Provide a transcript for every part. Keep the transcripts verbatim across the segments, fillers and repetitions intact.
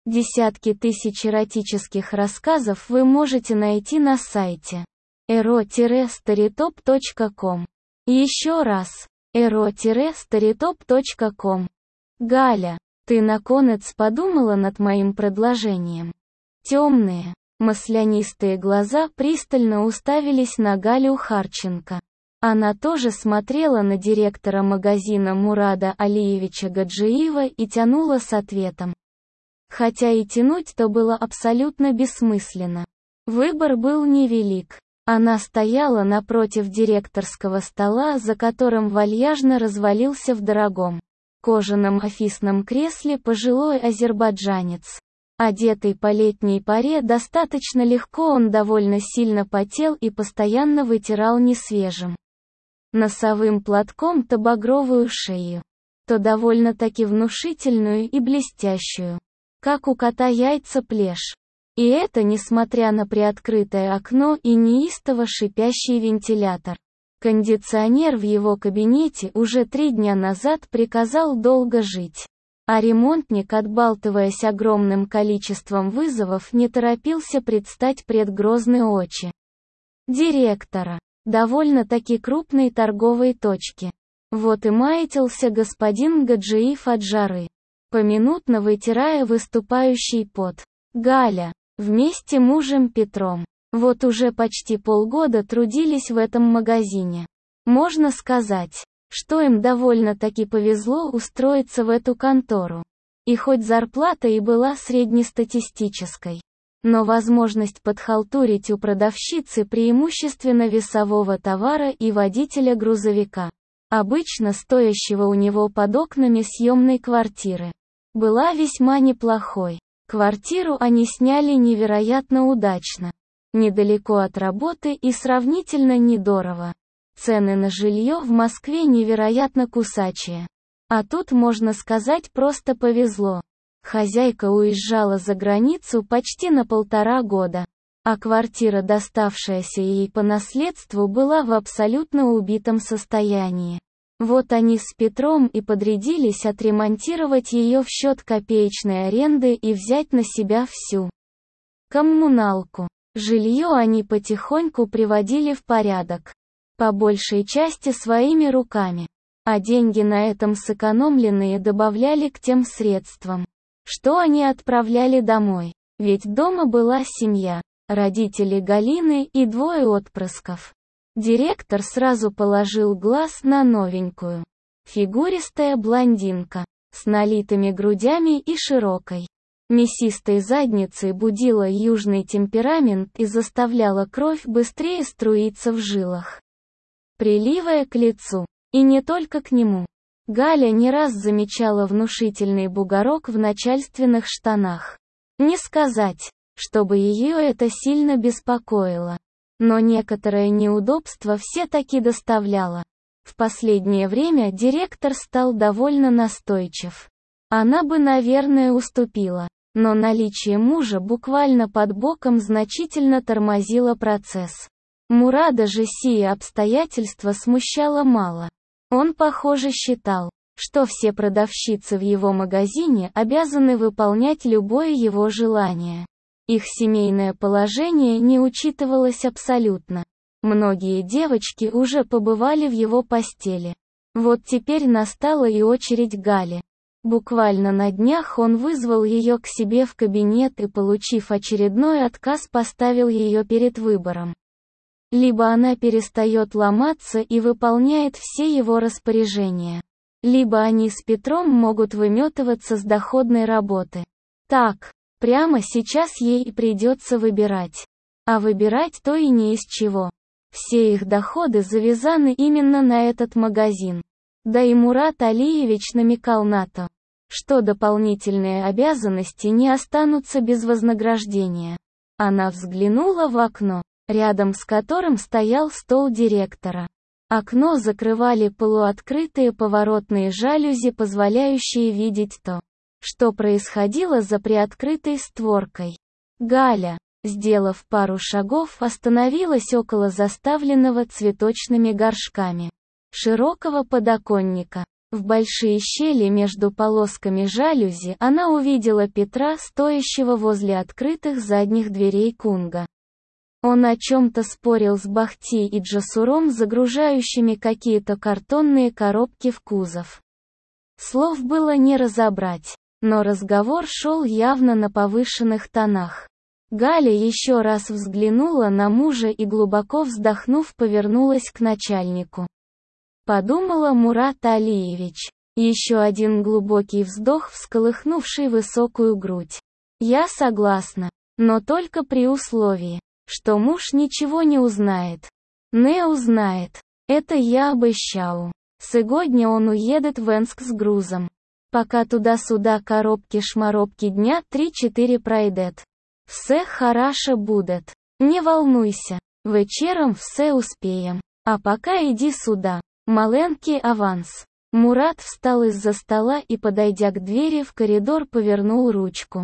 Десятки тысяч эротических рассказов вы можете найти на сайте эро старитоп точка ком. Еще раз, эро старитоп точка ком. Галя, ты наконец подумала над моим предложением? Темные, маслянистые глаза пристально уставились на Галю Харченко. Она тоже смотрела на директора магазина Мурада Алиевича Гаджиева и тянула с ответом. Хотя и тянуть-то было абсолютно бессмысленно. Выбор был невелик. Она стояла напротив директорского стола, за которым вальяжно развалился в дорогом кожаном офисном кресле пожилой азербайджанец. Одетый по летней паре достаточно легко, он довольно сильно потел и постоянно вытирал несвежим носовым платком то багровую шею, то довольно-таки внушительную и блестящую, как у кота яйца плешь. И это несмотря на приоткрытое окно и неистово шипящий вентилятор. Кондиционер в его кабинете уже три дня назад приказал долго жить. А ремонтник, отбалтываясь огромным количеством вызовов, не торопился предстать пред грозные очи директора довольно-таки крупной торговой точки. Вот и маятился господин Гаджиев от жары, поминутно вытирая выступающий пот. Галя, вместе мужем Петром, вот уже почти полгода трудились в этом магазине. Можно сказать, что им довольно-таки повезло устроиться в эту контору. И хоть зарплата и была среднестатистической, но возможность подхалтурить у продавщицы преимущественно весового товара и водителя грузовика, обычно стоящего у него под окнами съемной квартиры, была весьма неплохой. Квартиру они сняли невероятно удачно, недалеко от работы и сравнительно недорого. Цены на жилье в Москве невероятно кусачие. А тут, можно сказать, просто повезло. Хозяйка уезжала за границу почти на полтора года, а квартира, доставшаяся ей по наследству, была в абсолютно убитом состоянии. Вот они с Петром и подрядились отремонтировать ее в счет копеечной аренды и взять на себя всю коммуналку. Жилье они потихоньку приводили в порядок, по большей части своими руками, а деньги на этом сэкономленные добавляли к тем средствам, что они отправляли домой. Ведь дома была семья, родители Галины и двое отпрысков. Директор сразу положил глаз на новенькую, фигуристая блондинка, с налитыми грудями и широкой, мясистой задницей, будила южный темперамент и заставляла кровь быстрее струиться в жилах, приливая к лицу. И не только к нему. Галя не раз замечала внушительный бугорок в начальственных штанах. Не сказать, чтобы ее это сильно беспокоило, но некоторое неудобство все-таки доставляло. В последнее время директор стал довольно настойчив. Она бы, наверное, уступила, но наличие мужа буквально под боком значительно тормозило процесс. Мурада же сие обстоятельства смущало мало. Он, похоже, считал, что все продавщицы в его магазине обязаны выполнять любое его желание. Их семейное положение не учитывалось абсолютно. Многие девочки уже побывали в его постели. Вот теперь настала и очередь Гали. Буквально на днях он вызвал ее к себе в кабинет и, получив очередной отказ, поставил ее перед выбором. Либо она перестает ломаться и выполняет все его распоряжения, либо они с Петром могут выметываться с доходной работы. Так, прямо сейчас ей и придется выбирать. А выбирать то и не из чего. Все их доходы завязаны именно на этот магазин. Да и Мурат Алиевич намекал на то, что дополнительные обязанности не останутся без вознаграждения. Она взглянула в окно, рядом с которым стоял стол директора. Окно закрывали полуоткрытые поворотные жалюзи, позволяющие видеть то, что происходило за приоткрытой створкой. Галя, сделав пару шагов, остановилась около заставленного цветочными горшками широкого подоконника. В большие щели между полосками жалюзи она увидела Петра, стоящего возле открытых задних дверей Кунга. Он о чем-то спорил с Бахти и Джасуром, загружающими какие-то картонные коробки в кузов. Слов было не разобрать, но разговор шел явно на повышенных тонах. Галя еще раз взглянула на мужа и, глубоко вздохнув, повернулась к начальнику. Подумала Мурат Алиевич. Еще один глубокий вздох, всколыхнувший высокую грудь. Я согласна, но только при условии, что муж ничего не узнает. Не узнает. Это я обещаю. Сегодня он уедет в Энск с грузом. Пока туда-сюда коробки-шмаробки дня три-четыре пройдет. Все хорошо будет. Не волнуйся. Вечером все успеем. А пока иди сюда. Маленький аванс. Мурат встал из-за стола и, подойдя к двери в коридор, повернул ручку,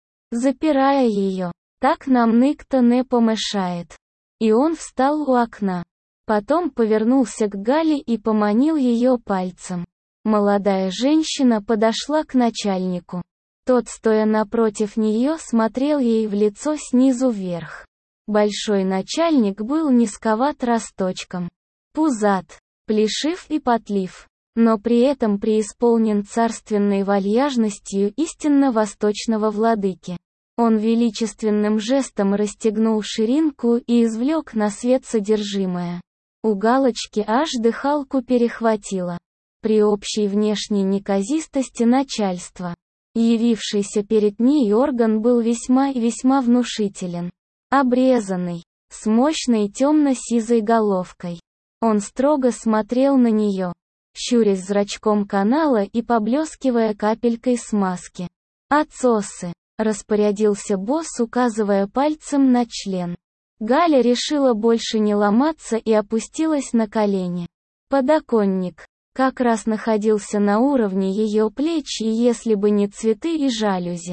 запирая ее. Так нам никто не помешает. И он встал у окна. Потом повернулся к Гале и поманил ее пальцем. Молодая женщина подошла к начальнику. Тот, стоя напротив нее, смотрел ей в лицо снизу вверх. Большой начальник был низковат росточком, пузат, плешив и потлив, но при этом преисполнен царственной вальяжностью истинно восточного владыки. Он величественным жестом расстегнул ширинку и извлек на свет содержимое. У Галочки аж дыхалку перехватило. При общей внешней неказистости начальства, явившийся перед ней орган был весьма и весьма внушителен. Обрезанный, с мощной темно-сизой головкой. Он строго смотрел на нее, щурясь зрачком канала и поблескивая капелькой смазки. «Отсосы», — распорядился босс, указывая пальцем на член. Галя решила больше не ломаться и опустилась на колени. Подоконник как раз находился на уровне ее плеч, и если бы не цветы и жалюзи,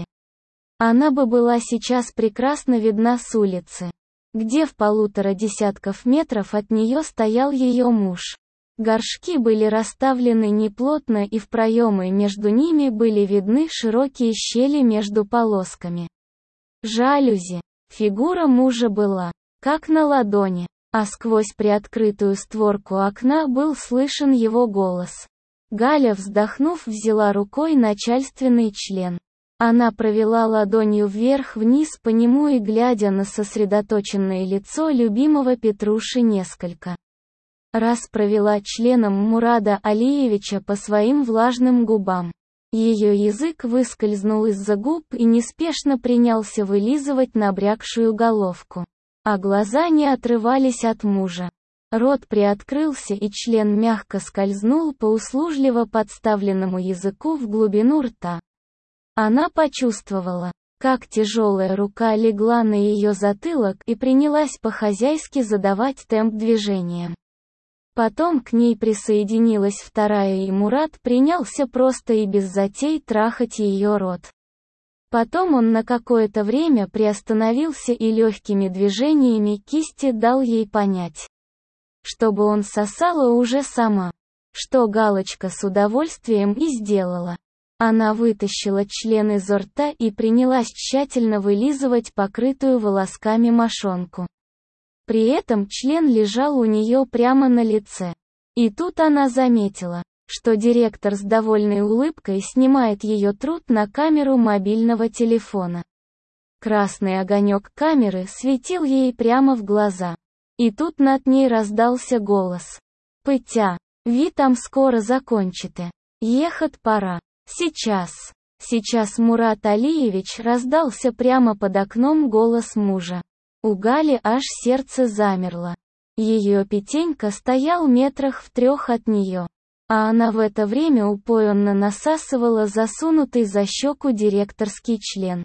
она бы была сейчас прекрасно видна с улицы, где в полутора десятков метров от нее стоял ее муж. Горшки были расставлены неплотно, и в проемы между ними были видны широкие щели между полосками жалюзи. Фигура мужа была как на ладони, а сквозь приоткрытую створку окна был слышен его голос. Галя, вздохнув, взяла рукой начальственный член. Она провела ладонью вверх-вниз по нему и, глядя на сосредоточенное лицо любимого Петруши, несколько раз провела членом Мурада Алиевича по своим влажным губам. Ее язык выскользнул из-за губ и неспешно принялся вылизывать набрякшую головку. А глаза не отрывались от мужа. Рот приоткрылся, и член мягко скользнул по услужливо подставленному языку в глубину рта. Она почувствовала, как тяжелая рука легла на ее затылок и принялась по-хозяйски задавать темп движениям. Потом к ней присоединилась вторая, и Мурат принялся просто и без затей трахать ее рот. Потом он на какое-то время приостановился и легкими движениями кисти дал ей понять, чтобы он сосала уже сама, что Галочка с удовольствием и сделала. Она вытащила член изо рта и принялась тщательно вылизывать покрытую волосками мошонку. При этом член лежал у нее прямо на лице. И тут она заметила, что директор с довольной улыбкой снимает ее труд на камеру мобильного телефона. Красный огонек камеры светил ей прямо в глаза. И тут над ней раздался голос. «Пытя, ви там скоро закончите. Ехать пора. Сейчас». Сейчас Мурат Алиевич, раздался прямо под окном голос мужа. У Гали аж сердце замерло. Ее Петенька стоял метрах в трех от нее. А она в это время упоенно насасывала засунутый за щеку директорский член.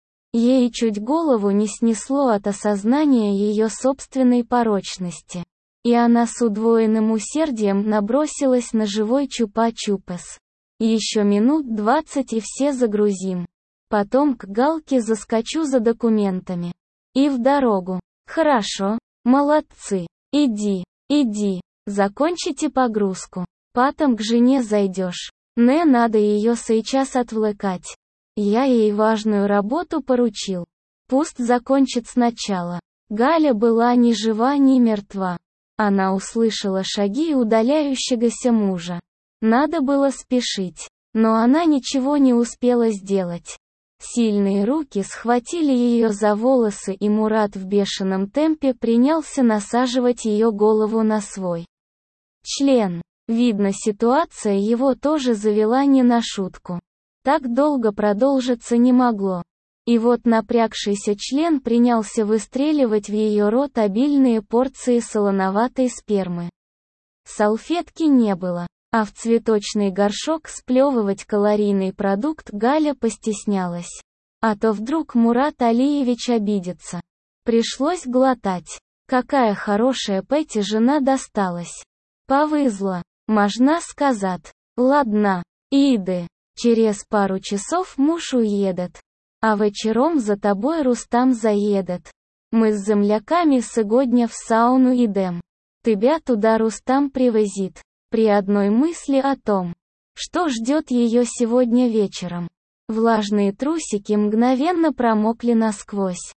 Ей чуть голову не снесло от осознания ее собственной порочности. И она с удвоенным усердием набросилась на живой чупа-чупас. Еще минут двадцать и все загрузим. Потом к Галке заскочу за документами. И в дорогу. Хорошо, молодцы. Иди, иди, закончите погрузку. Потом к жене зайдешь. Не надо ее сейчас отвлекать. Я ей важную работу поручил. Пусть закончит сначала. Галя была ни жива, ни мертва. Она услышала шаги удаляющегося мужа. Надо было спешить. Но она ничего не успела сделать. Сильные руки схватили ее за волосы, и Мурат в бешеном темпе принялся насаживать ее голову на свой член. Видно, ситуация его тоже завела не на шутку. Так долго продолжиться не могло. И вот напрягшийся член принялся выстреливать в ее рот обильные порции солоноватой спермы. Салфетки не было, а в цветочный горшок сплевывать калорийный продукт Галя постеснялась. А то вдруг Мурат Алиевич обидится. Пришлось глотать. Какая хорошая Пэти жена досталась. Повызла. Можна сказать. Ладно, иди. Через пару часов муж уедет. А вечером за тобой Рустам заедет. Мы с земляками сегодня в сауну идем. Тебя туда Рустам привезит. При одной мысли о том, что ждет ее сегодня вечером, влажные трусики мгновенно промокли насквозь.